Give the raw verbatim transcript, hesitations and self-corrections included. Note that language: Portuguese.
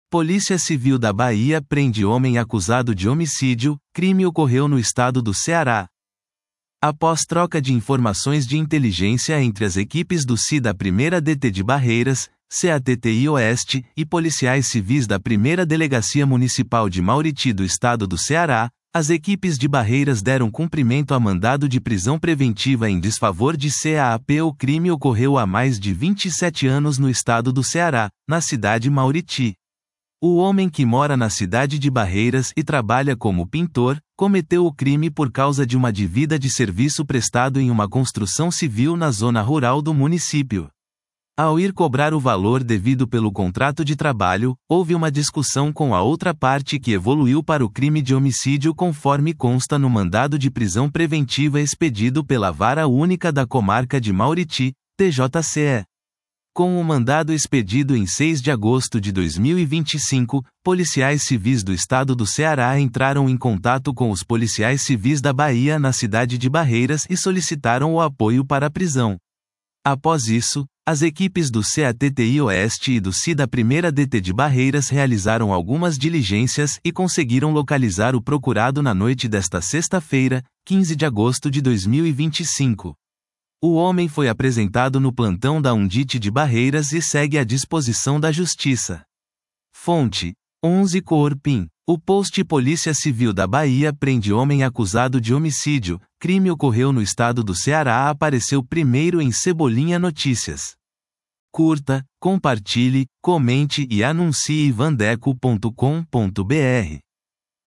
Polícia Civil da Bahia prende homem acusado de homicídio. Crime ocorreu no estado do Ceará. Após troca de informações de inteligência entre as equipes do C I da primeira D T de Barreiras, C A T T I Oeste, e policiais civis da primeira Delegacia Municipal de Mauriti do estado do Ceará, as equipes de Barreiras deram cumprimento a mandado de prisão preventiva em desfavor de C A A P. O crime ocorreu há mais de vinte e sete anos no estado do Ceará, na cidade Mauriti. O homem, que mora na cidade de Barreiras e trabalha como pintor, cometeu o crime por causa de uma dívida de serviço prestado em uma construção civil na zona rural do município. Ao ir cobrar o valor devido pelo contrato de trabalho, houve uma discussão com a outra parte que evoluiu para o crime de homicídio, conforme consta no mandado de prisão preventiva expedido pela Vara Única da Comarca de Mauriti, T J C E. Com o mandado expedido em seis de agosto de dois mil e vinte e cinco, policiais civis do estado do Ceará entraram em contato com os policiais civis da Bahia na cidade de Barreiras e solicitaram o apoio para a prisão. Após isso, as equipes do C A T T I Oeste e do C I da primeira D T de Barreiras realizaram algumas diligências e conseguiram localizar o procurado na noite desta sexta-feira, quinze de agosto de dois mil e vinte e cinco. O homem foi apresentado no plantão da Undite de Barreiras e segue à disposição da Justiça. Fonte: onze Corpim. O post Polícia Civil da Bahia prende homem acusado de homicídio. Crime ocorreu no estado do Ceará. Apareceu primeiro em Cebolinha Notícias. Curta, compartilhe, comente e anuncie vandeco ponto com ponto br.